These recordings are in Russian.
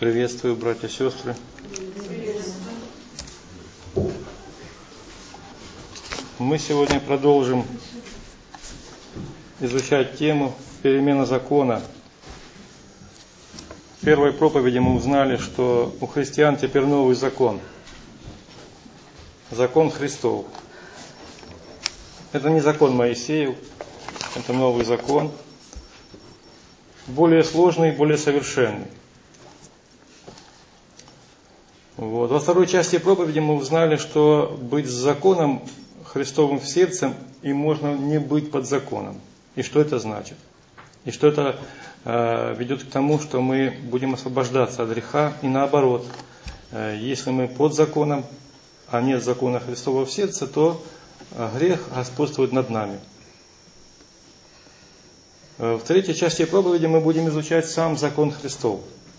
Приветствую, братья и сестры. Мы сегодня продолжим изучать тему перемена закона. В первой проповеди мы узнали, что у христиан теперь новый закон. Закон Христов. Это не закон Моисеев, это новый закон. Более сложный, более совершенный. Во второй части проповеди мы узнали, что быть с законом Христовым в сердце и можно не быть под законом. И что это значит? И что это ведет к тому, что мы будем освобождаться от греха. И наоборот, если мы под законом, а нет закона Христова в сердце, то грех господствует над нами. В третьей части проповеди мы будем изучать сам закон Христов.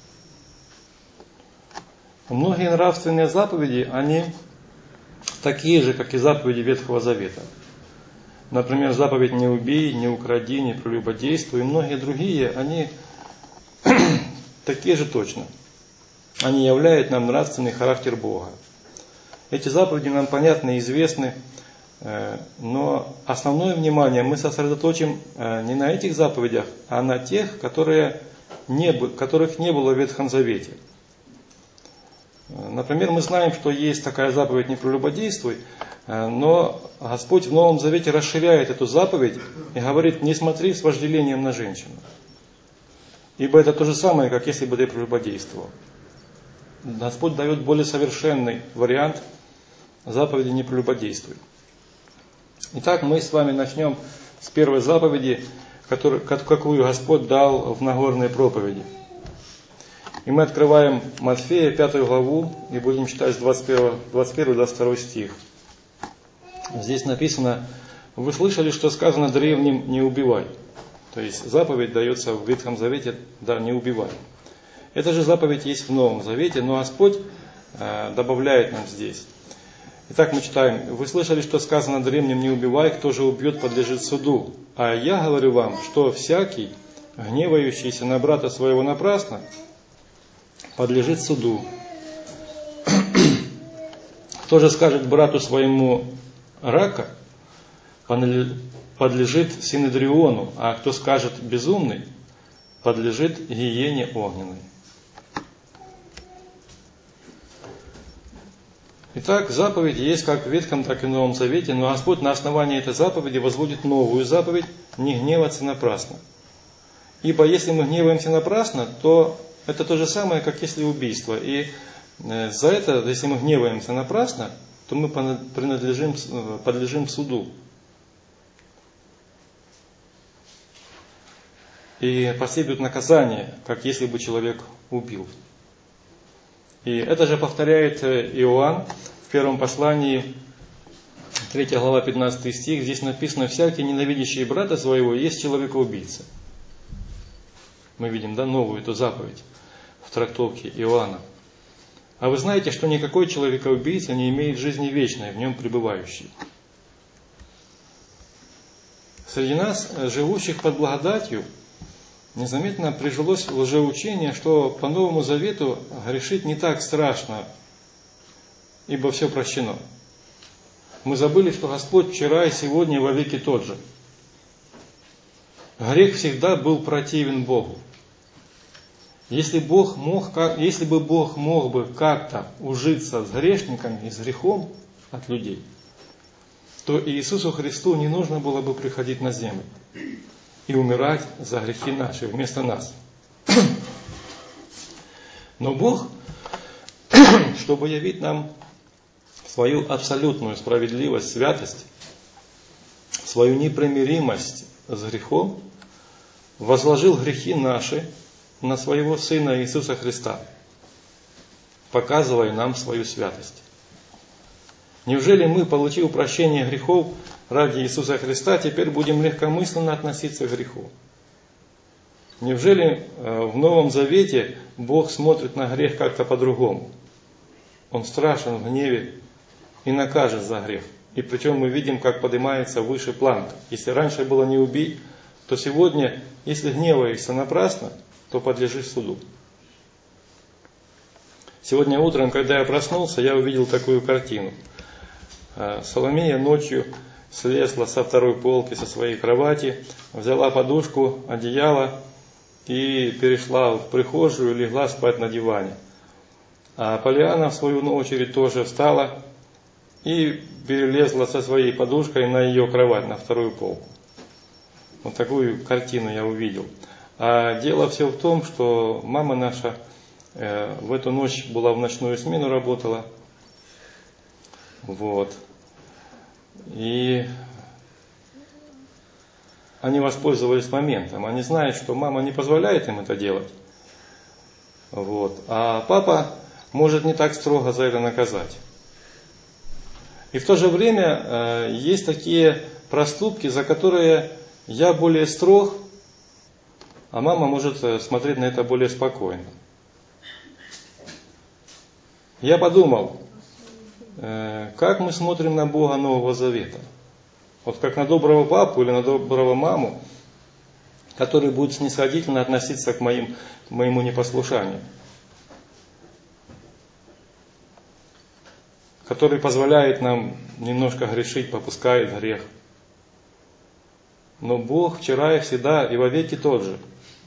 Многие нравственные заповеди, они такие же, как и заповеди Ветхого Завета. Например, заповедь «Не убей», «Не укради», «Не прелюбодействуй» и многие другие, они такие же точно. Они являют нам нравственный характер Бога. Эти заповеди нам понятны и известны, но основное внимание мы сосредоточим не на этих заповедях, а на тех, которых не было в Ветхом Завете. Например, мы знаем, что есть такая заповедь «Не прелюбодействуй», но Господь в Новом Завете расширяет эту заповедь и говорит: «Не смотри с вожделением на женщину». Ибо это то же самое, как если бы ты прелюбодействовал. Господь дает более совершенный вариант заповеди «Не прелюбодействуй». Итак, мы с вами начнем с первой заповеди, какую Господь дал в Нагорной проповеди. И мы открываем Матфея, 5 главу, и будем читать с 21-22 стих. Здесь написано: «Вы слышали, что сказано древним: не убивай». То есть заповедь дается в Ветхом Завете: да, не убивай. Эта же заповедь есть в Новом Завете, но Господь добавляет нам здесь. Итак, мы читаем: «Вы слышали, что сказано древним: не убивай, кто же убьет, подлежит суду. А я говорю вам, что всякий, гневающийся на брата своего напрасно, подлежит суду. Кто же скажет брату своему: рака, подлежит синедриону, а кто скажет: безумный, подлежит гиене огненной». Итак, заповедь есть как в Ветхом, так и в Новом Завете, но Господь на основании этой заповеди возводит новую заповедь: не гневаться напрасно. Ибо если мы гневаемся напрасно, то это то же самое, как если убийство. И за это, если мы гневаемся напрасно, то мы подлежим суду. И последует наказание, как если бы человек убил. И это же повторяет Иоанн в первом послании, 3 глава, 15 стих. Здесь написано: «Всякий, ненавидящий брата своего, есть человека-убийца». Мы видим, новую эту заповедь в трактовке Иоанна. «А вы знаете, что никакой человека-убийца не имеет жизни вечной, в нем пребывающей». Среди нас, живущих под благодатью, незаметно прижилось лжеучение, что по Новому Завету грешить не так страшно, ибо все прощено. Мы забыли, что Господь вчера и сегодня во веки тот же. Грех всегда был противен Богу. Если бы Бог мог бы как-то ужиться с грешниками и с грехом от людей, то Иисусу Христу не нужно было бы приходить на землю и умирать за грехи наши вместо нас. Но Бог, чтобы явить нам свою абсолютную справедливость, святость, свою непримиримость с грехом, возложил грехи наши на своего Сына Иисуса Христа, показывая нам свою святость. Неужели мы, получив прощение грехов ради Иисуса Христа, теперь будем легкомысленно относиться к греху? Неужели в Новом Завете Бог смотрит на грех как-то по-другому? Он страшен в гневе и накажет за грех. И причем мы видим, как поднимается выше планка. Если раньше было не убить, то сегодня, если гневаешься напрасно, то подлежишь суду. Сегодня утром, когда я проснулся, я увидел такую картину. Соломея ночью слезла со второй полки со своей кровати, взяла подушку, одеяло и перешла в прихожую, легла спать на диване. А Полиана, в свою очередь, тоже встала и перелезла со своей подушкой на ее кровать, на вторую полку. Вот такую картину я увидел. А дело все в том, что мама наша в эту ночь была в ночную смену, работала. Вот. И они воспользовались моментом. Они знают, что мама не позволяет им это делать. Вот. А папа может не так строго за это наказать. И в то же время есть такие проступки, за которые я более строг, а мама может смотреть на это более спокойно. Я подумал, как мы смотрим на Бога Нового Завета. Вот как на доброго папу или на доброго маму, который будет снисходительно относиться к моему непослушанию. Который позволяет нам немножко грешить, попускает грех. Но Бог вчера и всегда и вовеки тот же.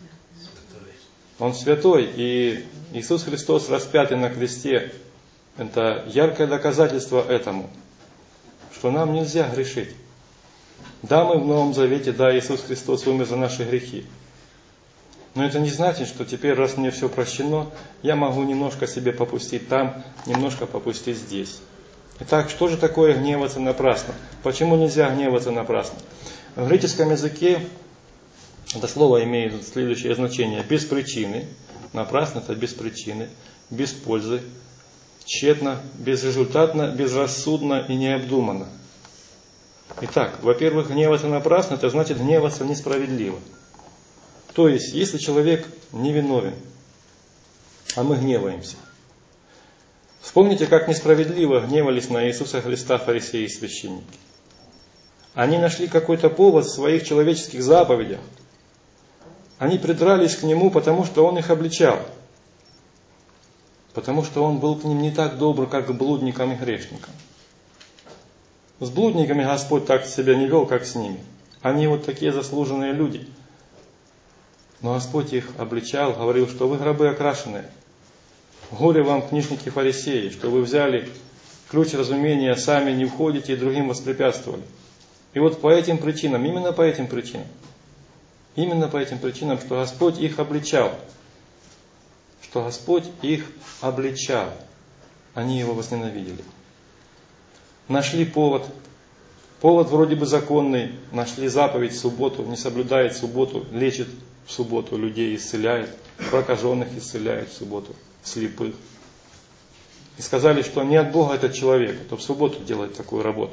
Он святой, и Иисус Христос, распятый на кресте, это яркое доказательство этому, что нам нельзя грешить. Да, мы в Новом Завете, да, Иисус Христос умер за наши грехи. Но это не значит, что теперь, раз мне все прощено, я могу немножко себе попустить там, немножко попустить здесь. Итак, что же такое гневаться напрасно? Почему нельзя гневаться напрасно? В греческом языке это слово имеет следующее значение. Без причины. Напрасно это без причины, без пользы, тщетно, безрезультатно, безрассудно и необдуманно. Итак, во-первых, гневаться напрасно, это значит гневаться несправедливо. То есть, если человек невиновен, а мы гневаемся. Вспомните, как несправедливо гневались на Иисуса Христа фарисеи и священники. Они нашли какой-то повод в своих человеческих заповедях. Они придрались к Нему, потому что Он их обличал. Потому что Он был к ним не так добр, как к блудникам и грешникам. С блудниками Господь так себя не вел, как с ними. Они вот такие заслуженные люди. Но Господь их обличал, говорил, что вы гробы окрашенные. Горе вам, книжники фарисеи, что вы взяли ключ разумения, сами не входите и другим воспрепятствовали. И вот по этим причинам, именно по этим причинам, что Господь их обличал. Что Господь их обличал. Они Его возненавидели. Нашли повод вроде бы законный, нашли заповедь в субботу, не соблюдает субботу, лечит в субботу людей, исцеляет, прокаженных исцеляет в субботу, слепых. И сказали, что не от Бога этот человек, а то в субботу делает такую работу.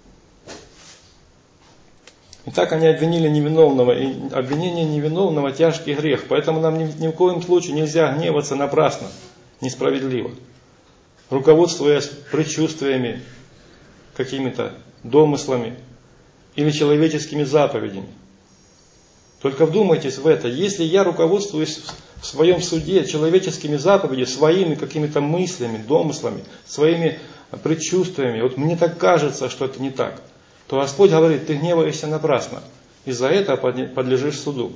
И так они обвинили невиновного, и обвинение невиновного тяжкий грех, поэтому нам ни в коем случае нельзя гневаться напрасно, несправедливо, руководствуясь предчувствиями, какими-то домыслами или человеческими заповедями. Только вдумайтесь в это. Если я руководствуюсь в своем суде человеческими заповедями, своими какими-то мыслями, домыслами, своими предчувствиями, вот мне так кажется, что это не так, то Господь говорит, ты гневаешься напрасно, и за это подлежишь суду.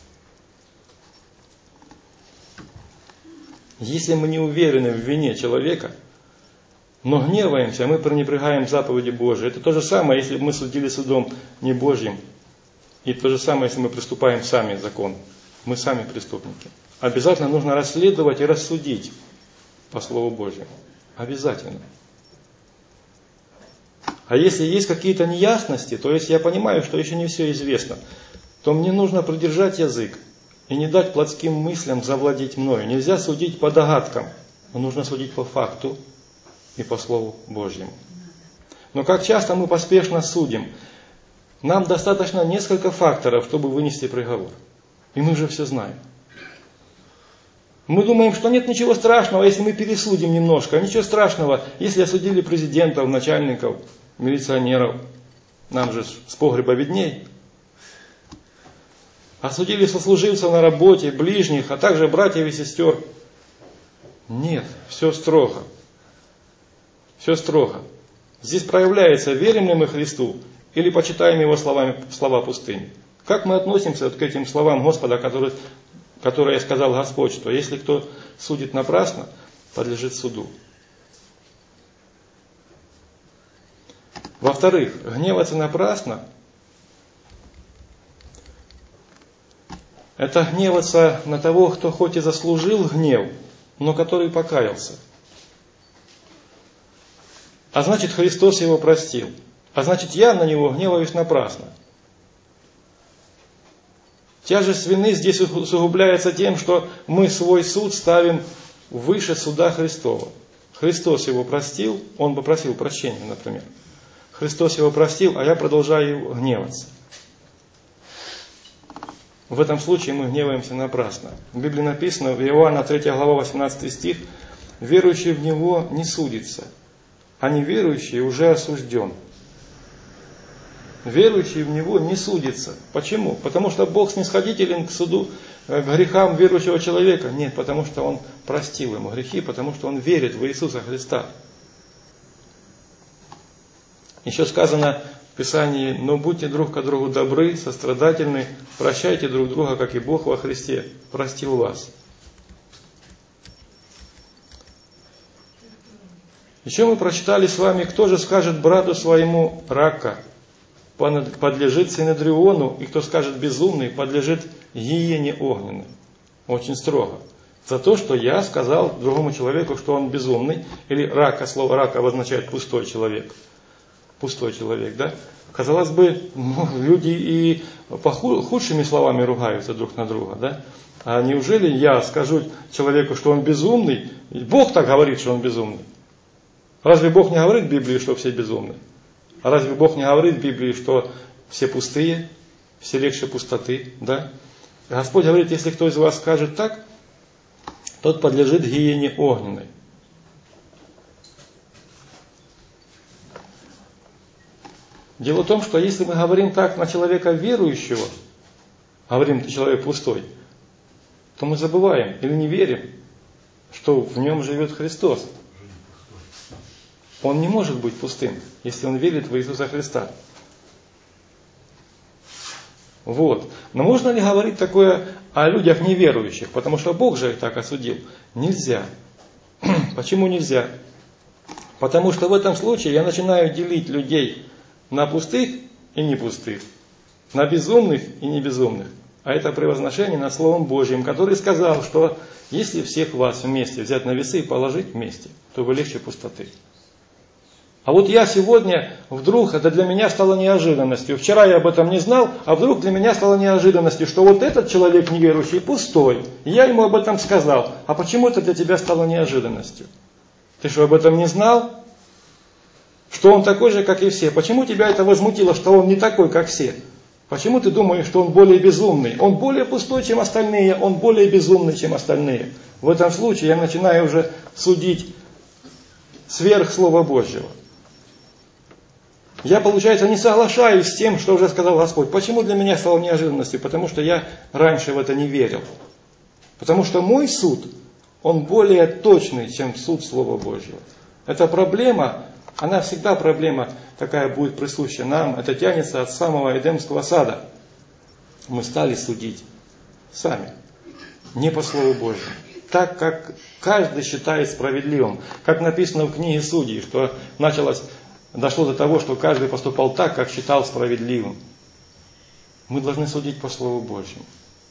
Если мы не уверены в вине человека, но гневаемся, мы пренебрегаем заповеди Божьи. Это то же самое, если бы мы судили судом не Божьим. И то же самое, если мы приступаем сами закон. Мы сами преступники. Обязательно нужно расследовать и рассудить по Слову Божьему. Обязательно. А если есть какие-то неясности, то есть я понимаю, что еще не все известно, то мне нужно придержать язык и не дать плотским мыслям завладеть мною. Нельзя судить по догадкам, но нужно судить по факту и по Слову Божьему. Но как часто мы поспешно судим. Нам достаточно несколько факторов, чтобы вынести приговор. И мы же все знаем. Мы думаем, что нет ничего страшного, если мы пересудим немножко. Ничего страшного, если осудили президентов, начальников, милиционеров. Нам же с погреба видней. Осудили сослуживцев на работе, ближних, а также братьев и сестер. Нет, все строго. Все строго. Здесь проявляется, верим ли мы Христу или почитаем Его слова пустыми. Как мы относимся вот к этим словам Господа, которые сказал Господь, что если кто судит напрасно, подлежит суду. Во-вторых, гневаться напрасно – это гневаться на того, кто хоть и заслужил гнев, но который покаялся. А значит, Христос его простил. А значит, я на него гневаюсь напрасно. Тяжесть вины здесь усугубляется тем, что мы свой суд ставим выше суда Христова. Христос его простил, он попросил прощения, например. Христос его простил, а я продолжаю гневаться. В этом случае мы гневаемся напрасно. В Библии написано, в Иоанна 3 глава 18 стих, верующий в Него не судится, а неверующий уже осужден. Верующий в Него не судится. Почему? Потому что Бог снисходителен к суду, к грехам верующего человека. Нет, потому что Он простил ему грехи, потому что он верит в Иисуса Христа. Еще сказано в Писании, но будьте друг к другу добры, сострадательны, прощайте друг друга, как и Бог во Христе простил вас. Еще мы прочитали с вами, кто же скажет брату своему рака, подлежит синедриону, и кто скажет безумный, подлежит гиене огненной. Очень строго. За то, что я сказал другому человеку, что он безумный, или рака, слово рака обозначает пустой человек. Пустой человек, да? Казалось бы, люди и худшими словами ругаются друг на друга, да? А неужели я скажу человеку, что он безумный? Бог так говорит, что он безумный. Разве Бог не говорит в Библии, что все безумны? А разве Бог не говорит в Библии, что все пустые, все легче пустоты, да? Господь говорит, если кто из вас скажет так, тот подлежит гиене огненной. Дело в том, что если мы говорим так на человека верующего, говорим, ты человек пустой, то мы забываем или не верим, что в нем живет Христос. Он не может быть пустым, если он верит в Иисуса Христа. Вот. Но можно ли говорить такое о людях неверующих? Потому что Бог же их так осудил. Нельзя. Почему нельзя? Потому что в этом случае я начинаю делить людей на пустых и не пустых, на безумных и не безумных. А это превозношение над Словом Божьим, который сказал, что если всех вас вместе взять на весы и положить вместе, то вы легче пустоты. А вот я сегодня вдруг, это для меня стало неожиданностью. Вчера я об этом не знал, а вдруг для меня стало неожиданностью, что вот этот человек неверующий пустой. И я ему об этом сказал. А почему это для тебя стало неожиданностью? Ты что, об этом не знал? Что он такой же, как и все. Почему тебя это возмутило, что он не такой, как все? Почему ты думаешь, что он более безумный? Он более пустой, чем остальные, он более безумный, чем остальные. В этом случае я начинаю уже судить сверх Слова Божьего. Я, получается, не соглашаюсь с тем, что уже сказал Господь. Почему для меня стало неожиданностью? Потому что я раньше в это не верил. Потому что мой суд, он более точный, чем суд Слова Божьего. Эта проблема, она всегда проблема такая будет присуща нам. Это тянется от самого Эдемского сада. Мы стали судить сами, не по Слову Божьему. Так, как каждый считает справедливым. Как написано в книге Судей, что дошло до того, что каждый поступал так, как считал справедливым. Мы должны судить по Слову Божьему.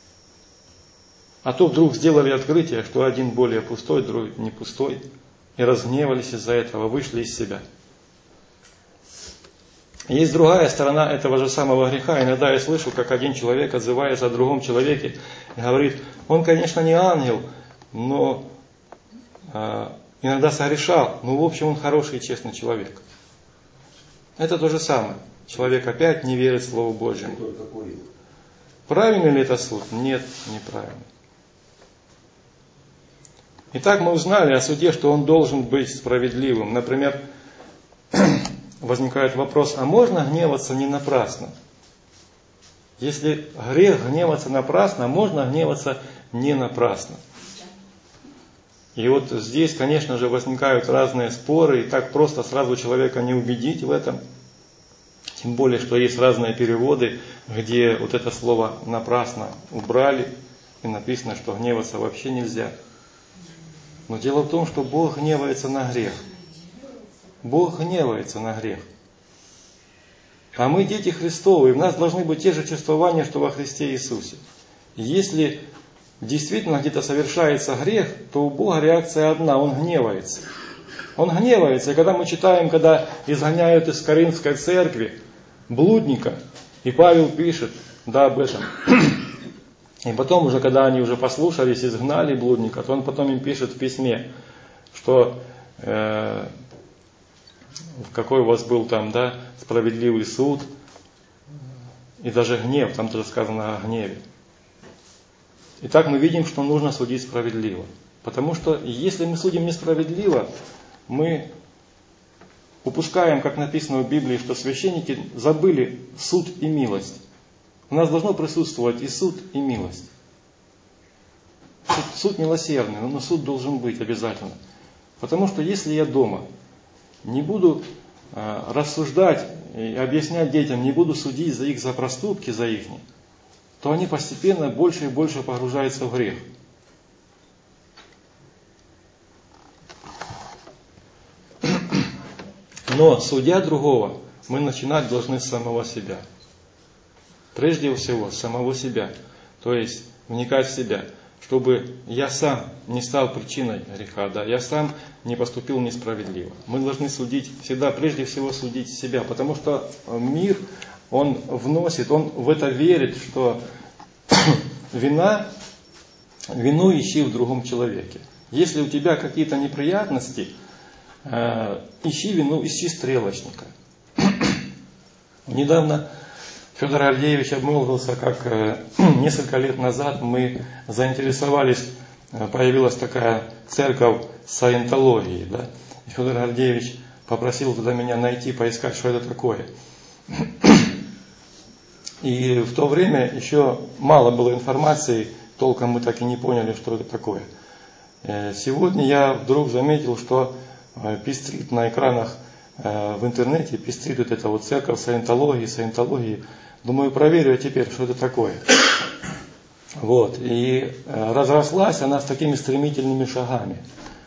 А то вдруг сделали открытие, что один более пустой, другой не пустой, и разгневались из-за этого, вышли из себя. Есть другая сторона этого же самого греха. Иногда я слышу, как один человек отзывается о другом человеке и говорит, он, конечно, не ангел, но иногда согрешал, но в общем он хороший и честный человек. Это то же самое. Человек опять не верит Слову Божьему. Правильный ли это суд? Нет, неправильный. Итак, мы узнали о суде, что он должен быть справедливым. Например, возникает вопрос, а можно гневаться не напрасно? Если грех гневаться напрасно, можно гневаться не напрасно. И вот здесь, конечно же, возникают разные споры, и так просто сразу человека не убедить в этом. Тем более, что есть разные переводы, где вот это слово напрасно убрали, и написано, что гневаться вообще нельзя. Но дело в том, что Бог гневается на грех. Бог гневается на грех. А мы дети Христовы, и в нас должны быть те же чувствования, что во Христе Иисусе. Если действительно где-то совершается грех, то у Бога реакция одна, Он гневается. Он гневается, и когда мы читаем, когда изгоняют из Коринфской церкви блудника, и Павел пишет, да, об этом. И потом уже, когда они уже послушались, изгнали блудника, то он потом им пишет в письме, что какой у вас был там, да, справедливый суд, и даже гнев, там тоже сказано о гневе. Итак, мы видим, что нужно судить справедливо. Потому что если мы судим несправедливо, мы упускаем, как написано в Библии, что священники забыли суд и милость. У нас должно присутствовать и суд, и милость. Суд милосердный, но суд должен быть обязательно. Потому что если я дома не буду рассуждать и объяснять детям, не буду судить за их за проступки, за их, то они постепенно больше и больше погружаются в грех. Но, судя другого, мы начинать должны с самого себя. Прежде всего, с самого себя. То есть, вникать в себя. Чтобы я сам не стал причиной греха, да, я сам не поступил несправедливо. Мы должны судить всегда, прежде всего, судить себя. Потому что мир, он вносит, он в это верит, что вину ищи в другом человеке. Если у тебя какие-то неприятности, ищи вину, ищи стрелочника. Недавно Федор Гордеевич обмолвился, как несколько лет назад мы заинтересовались, появилась такая церковь саентологии. Да? И Федор Гордеевич попросил туда меня найти, поискать, что это такое. И в то время еще мало было информации, толком мы так и не поняли, что это такое. Сегодня я вдруг заметил, что пестрит на экранах в интернете, пестрит вот эта вот церковь саентологии. Думаю, проверю теперь, что это такое. Вот. И разрослась она с такими стремительными шагами.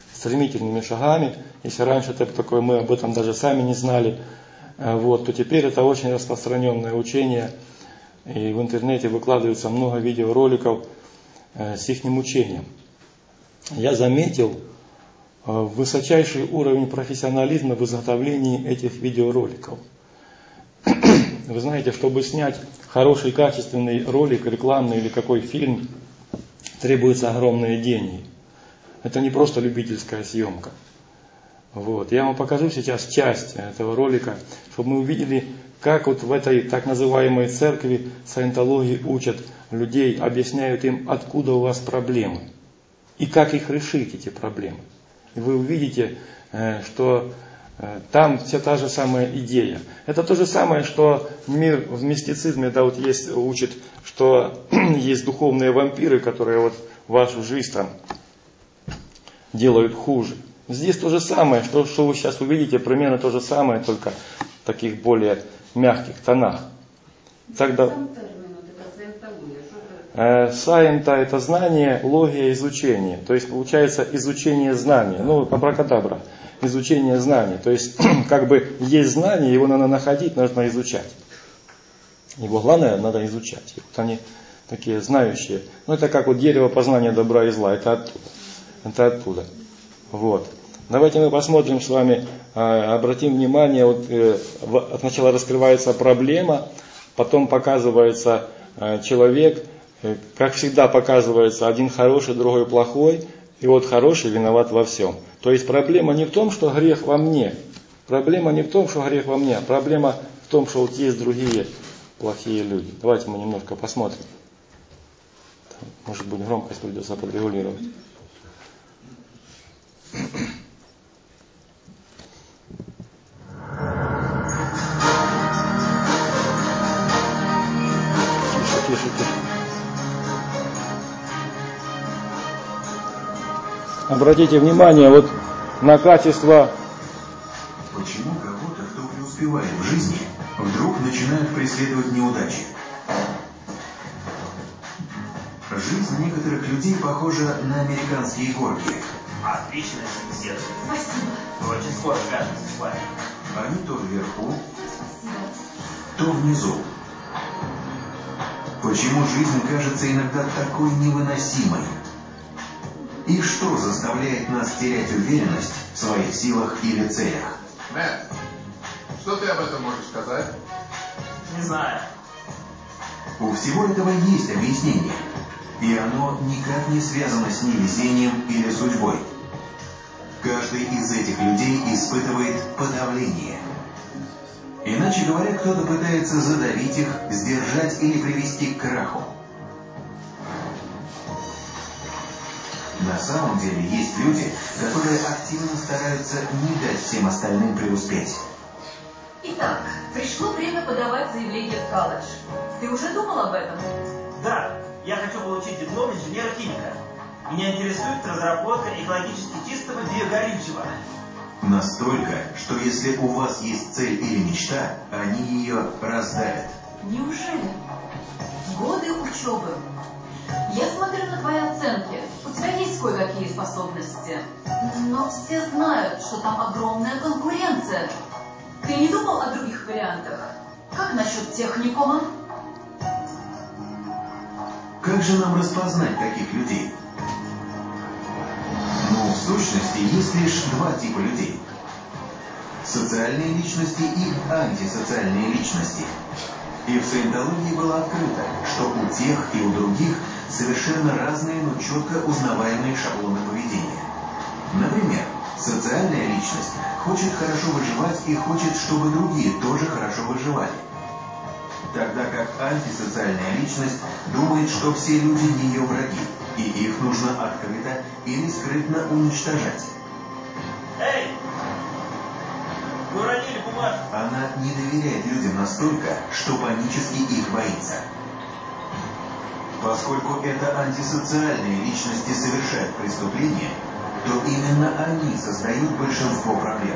Если раньше это такое, мы об этом даже сами не знали, вот, то теперь это очень распространенное учение. И в интернете выкладывается много видеороликов с их учением. Я заметил высочайший уровень профессионализма в изготовлении этих видеороликов. Вы знаете, чтобы снять хороший качественный ролик, рекламный или какой фильм, требуются огромные деньги. Это не просто любительская съемка. Вот. Я вам покажу сейчас часть этого ролика, чтобы мы увидели, как вот в этой так называемой церкви саентологии учат людей, объясняют им, откуда у вас проблемы и как их решить, эти проблемы. И вы увидите, что там вся та же самая идея. Это то же самое, что мир в мистицизме, да, вот есть, учит, что есть духовные вампиры, которые вот вашу жизнь там делают хуже. Здесь то же самое, что вы сейчас увидите, примерно то же самое, только в таких более мягких тонах. Тогда саента — это знание, логия — изучение. То есть получается изучение знания. Ну, абракадабра. Изучение знаний. То есть как бы есть знание, его надо находить, нужно изучать. Его главное надо изучать. Вот они такие знающие. Ну, это как вот дерево познания добра и зла. Это оттуда. Это оттуда. Вот. Давайте мы посмотрим с вами, обратим внимание, вот сначала раскрывается проблема, потом показывается человек, как всегда показывается один хороший, другой плохой, и вот хороший виноват во всем. То есть проблема не в том, что грех во мне, проблема не в том, что грех во мне, а проблема в том, что вот есть другие плохие люди. Давайте мы немножко посмотрим. Может быть, громкость придется подрегулировать. Тише. обратите внимание вот на качество. Почему кого-то, кто преуспевает в жизни, вдруг начинают преследовать неудачи? Жизнь некоторых людей похожа на американские горки. Отличная собеседование. Спасибо. Вы очень скоро свяжетесь с вами. Они то вверху, то внизу. Почему жизнь кажется иногда такой невыносимой? И что заставляет нас терять уверенность в своих силах или целях? Мэтт, что ты об этом можешь сказать? Не знаю. У всего этого есть объяснение. И оно никак не связано с невезением или судьбой. Каждый из этих людей испытывает подавление. Иначе говоря, кто-то пытается задавить их, сдержать или привести к краху. На самом деле есть люди, которые активно стараются не дать всем остальным преуспеть. Итак, пришло время подавать заявление в колледж. Ты уже думал об этом? Да, я хочу получить диплом инженера-химика. Меня интересует разработка экологически чистого биогорючего. Настолько, что если у вас есть цель или мечта, они ее раздавят. Неужели? Годы учебы. Я смотрю на твои оценки. У тебя есть кое-какие способности. Но все знают, что там огромная конкуренция. Ты не думал о других вариантах? Как насчет техникума? Как же нам распознать таких людей? Ну, в сущности, есть лишь два типа людей. Социальные личности и антисоциальные личности. И в саентологии было открыто, что у тех и у других совершенно разные, но четко узнаваемые шаблоны поведения. Например, социальная личность хочет хорошо выживать и хочет, чтобы другие тоже хорошо выживали. Тогда как антисоциальная личность думает, что все люди ее враги, и их нужно открыто или скрытно уничтожать. Эй! Вы уронили бумажку. Она не доверяет людям настолько, что панически их боится. Поскольку это антисоциальные личности совершают преступления, то именно они создают большинство проблем.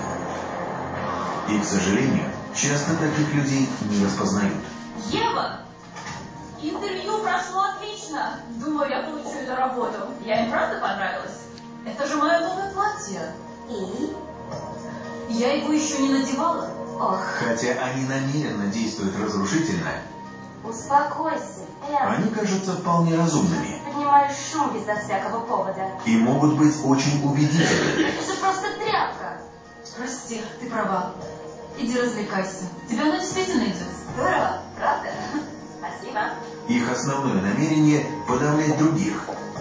И, к сожалению, часто таких людей не распознают. Ева! Интервью прошло отлично. Думаю, я получу эту работу. Я им правда понравилась? Это же мое новое платье. И? Я его еще не надевала. Ох. Хотя они намеренно действуют разрушительно, Успокойся, Эл. они кажутся вполне разумными Поднимаешь шум безо всякого повода. и могут быть очень убедительными. Это же просто тряпка. Прости, ты права. Иди развлекайся. Тебе оно действительно идет. Здорово, правда? Спасибо. Их основное намерение – подавлять других.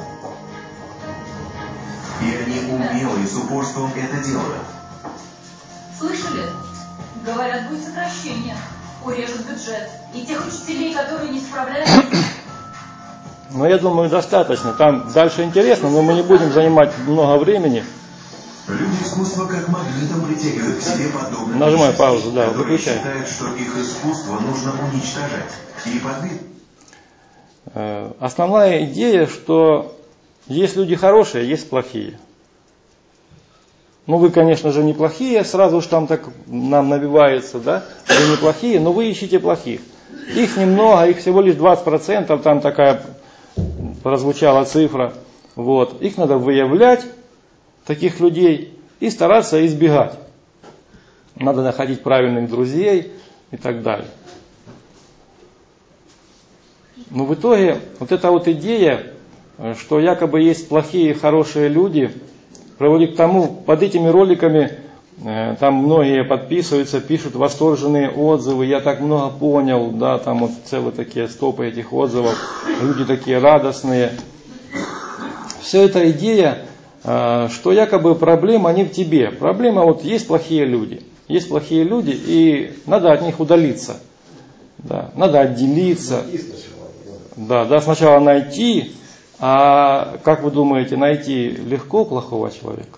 И они умело и с упорством это делают. Слышали? Говорят, будет сокращение. Урежут бюджет. И тех учителей, которые не справляются... Но я думаю, достаточно. Там дальше интересно, но мы не будем занимать много времени. Люди искусства как магнитом притягивают к себе подобных Нажимай личностей, паузу, да, которые выключай. считают, что их искусство нужно уничтожать. И подбит. Основная идея, что есть люди хорошие, есть плохие. Ну, вы, конечно же, неплохие, сразу же там так нам набивается, да, вы неплохие, но вы ищите плохих. Их немного, их всего лишь 20%, там такая прозвучала цифра. Вот. Их надо выявлять, таких людей, и стараться избегать. Надо находить правильных друзей и так далее. Но в итоге вот эта вот идея, что якобы есть плохие и хорошие люди, приводит к тому, под этими роликами там многие подписываются, пишут восторженные отзывы, я так много понял, да, там вот целые такие стопы этих отзывов, люди такие радостные. Все эта идея, что якобы проблема не в тебе, проблема вот есть плохие люди, и надо от них удалиться, да, надо отделиться, да, сначала найти. А как вы думаете, найти легко плохого человека?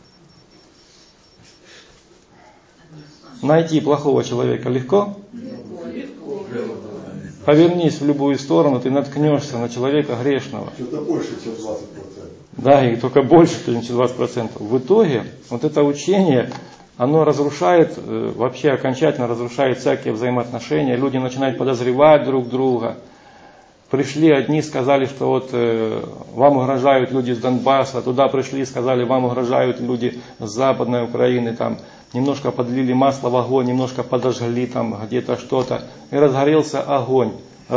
Найти плохого человека легко? повернись в любую сторону, ты наткнешься на человека грешного. Что-то больше, чем 20%. Да, и только больше, чем 20%. В итоге, вот это учение, оно разрушает, вообще окончательно разрушает всякие взаимоотношения. Люди начинают подозревать друг друга. Пришли одни, сказали, что вот вам угрожают люди с Донбасса, туда пришли и сказали, вам угрожают люди с Западной Украины, там немножко подлили масло в огонь, немножко подожгли там где-то что-то, и разгорелся огонь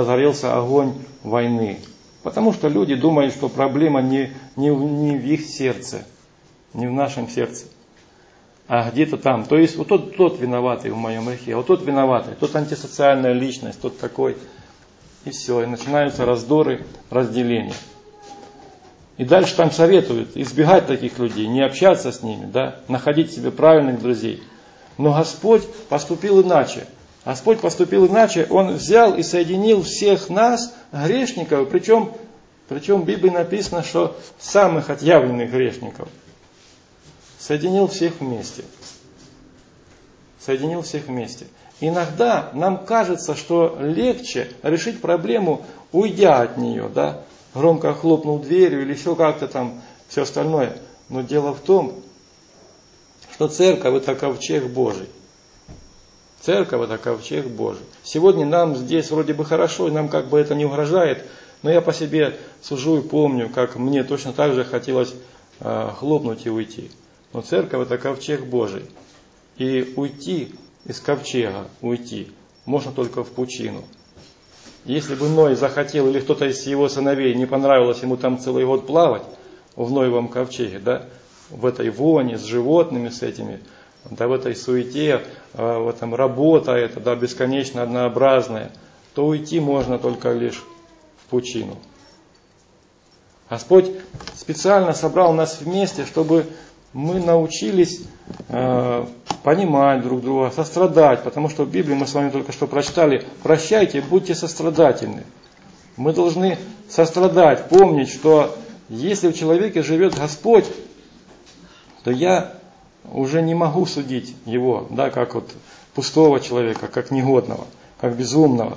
войны. Потому что люди думают, что проблема не в их сердце, не в нашем сердце, а где-то там. То есть вот тот виноватый в моем грехе, вот тот виноватый, тот антисоциальная личность, тот такой. И все, и начинаются раздоры, разделения. И дальше там советуют избегать таких людей, не общаться с ними, да, находить себе правильных друзей. Но Господь поступил иначе. Господь поступил иначе, Он взял и соединил всех нас, грешников, причем в Библии написано, что самых отъявленных грешников. Соединил всех вместе. Соединил всех вместе. Иногда нам кажется, что легче решить проблему, уйдя от нее, да, громко хлопнул дверью или еще как-то там, все остальное. Но дело в том, что церковь это ковчег Божий. Церковь это ковчег Божий. Сегодня нам здесь вроде бы хорошо, и нам как бы это не угрожает, но я по себе сужу и помню, как мне точно так же хотелось хлопнуть и уйти. Но церковь это ковчег Божий. И уйти из ковчега, можно только в пучину. Если бы Ной захотел, или кто-то из его сыновей, не понравилось ему там целый год плавать в Ноевом ковчеге, да, в этой воне, с животными, с этими, да, в этой суете, в этом работа эта, да, бесконечно однообразная, то уйти можно только лишь в пучину. Господь специально собрал нас вместе, чтобы мы научились понимать друг друга, сострадать, потому что в Библии мы с вами только что прочитали: прощайте, будьте сострадательны. Мы должны сострадать, помнить, что если в человеке живет Господь, то я уже не могу судить его, да, как вот пустого человека, как негодного, как безумного.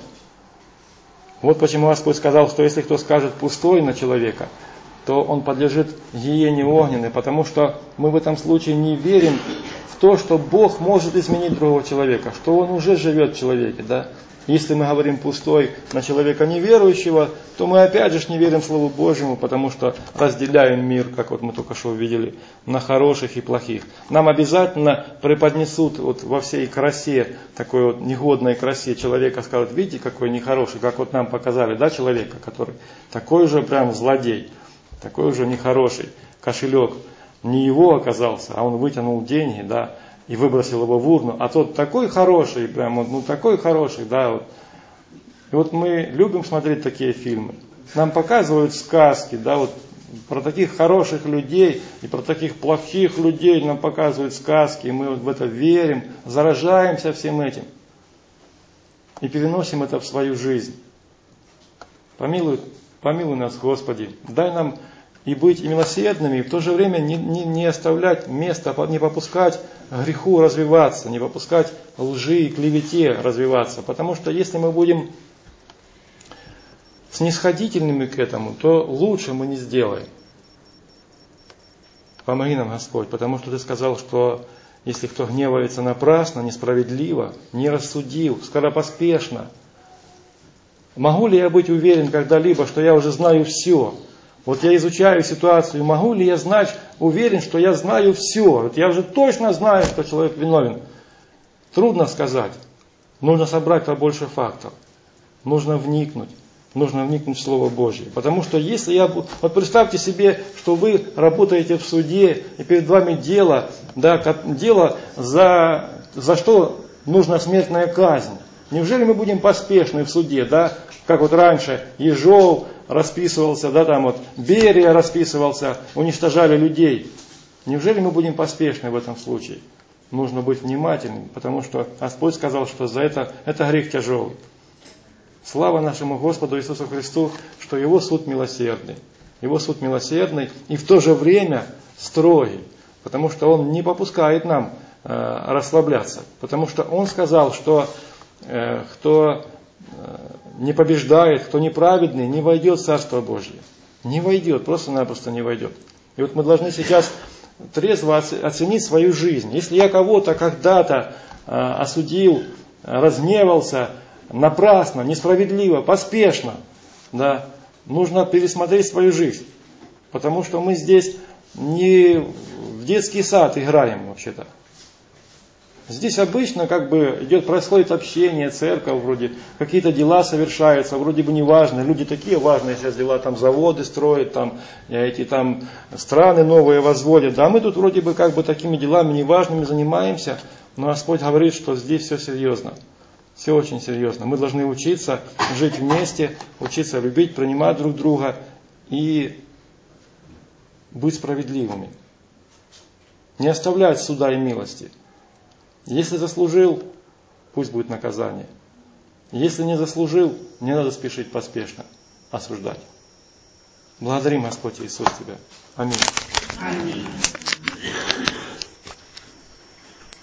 Вот почему Господь сказал, что если кто скажет пустой на человека, то он подлежит гиене огненной, потому что мы в этом случае не верим в то, что Бог может изменить другого человека, что Он уже живет в человеке. Да? Если мы говорим пустой на человека неверующего, то мы опять же не верим Слову Божьему, потому что разделяем мир, как вот мы только что увидели, на хороших и плохих. Нам обязательно преподнесут вот во всей красе, такой вот негодной красе человека, скажут: видите, какой нехороший, как вот нам показали, да, человека, который такой же прям злодей. Такой уже нехороший, кошелек не его оказался, а он вытянул деньги, да, и выбросил его в урну, а тот такой хороший, прям, ну такой хороший, да, вот. И вот мы любим смотреть такие фильмы. Нам показывают сказки, да, вот про таких хороших людей и про таких плохих людей нам показывают сказки, и мы вот в это верим, заражаемся всем этим и переносим это в свою жизнь. Помилуй нас, Господи, дай нам и быть и милосердными, и в то же время не оставлять места, не попускать греху развиваться, не попускать лжи и клевете развиваться. Потому что если мы будем снисходительными к этому, то лучше мы не сделаем. Помоги нам, Господь, потому что Ты сказал, что если кто гневается напрасно, несправедливо, не рассудил, скоропоспешно, могу ли я быть уверен когда-либо, что я уже знаю все? Вот я изучаю ситуацию, могу ли я знать, уверен, что я знаю все? Вот я уже точно знаю, что человек виновен. Трудно сказать. Нужно собрать побольше фактов. Нужно вникнуть в Слово Божье. Потому что если я... Вот представьте себе, что вы работаете в суде, и перед вами дело, да, дело за что нужна смертная казнь. Неужели мы будем поспешны в суде, да? Как вот раньше Ежов расписывался, да, там вот Берия расписывался, уничтожали людей. Неужели мы будем поспешны в этом случае? Нужно быть внимательным, потому что Господь сказал, что за это грех тяжелый. Слава нашему Господу Иисусу Христу, что Его суд милосердный. Его суд милосердный и в то же время строгий, потому что Он не попускает нам расслабляться. Потому что Он сказал, что кто не побеждает, кто неправедный, не войдет в Царство Божье. Не войдет, просто-напросто не войдет. И вот мы должны сейчас трезво оценить свою жизнь. Если я кого-то когда-то осудил, разгневался напрасно, несправедливо, поспешно, да, нужно пересмотреть свою жизнь. Потому что мы здесь не в детский сад играем вообще-то. Здесь обычно происходит общение, церковь вроде, какие-то дела совершаются, вроде бы неважные, люди такие важные сейчас дела, там заводы строят, там эти там страны новые возводят, да, мы тут вроде бы такими делами неважными занимаемся, но Господь говорит, что здесь все серьезно, все очень серьезно. Мы должны учиться жить вместе, учиться любить, принимать друг друга и быть справедливыми, не оставлять суда и милости. Если заслужил, пусть будет наказание. Если не заслужил, не надо спешить поспешно осуждать. Благодарим, Господь Иисус, Тебя. Аминь. Аминь.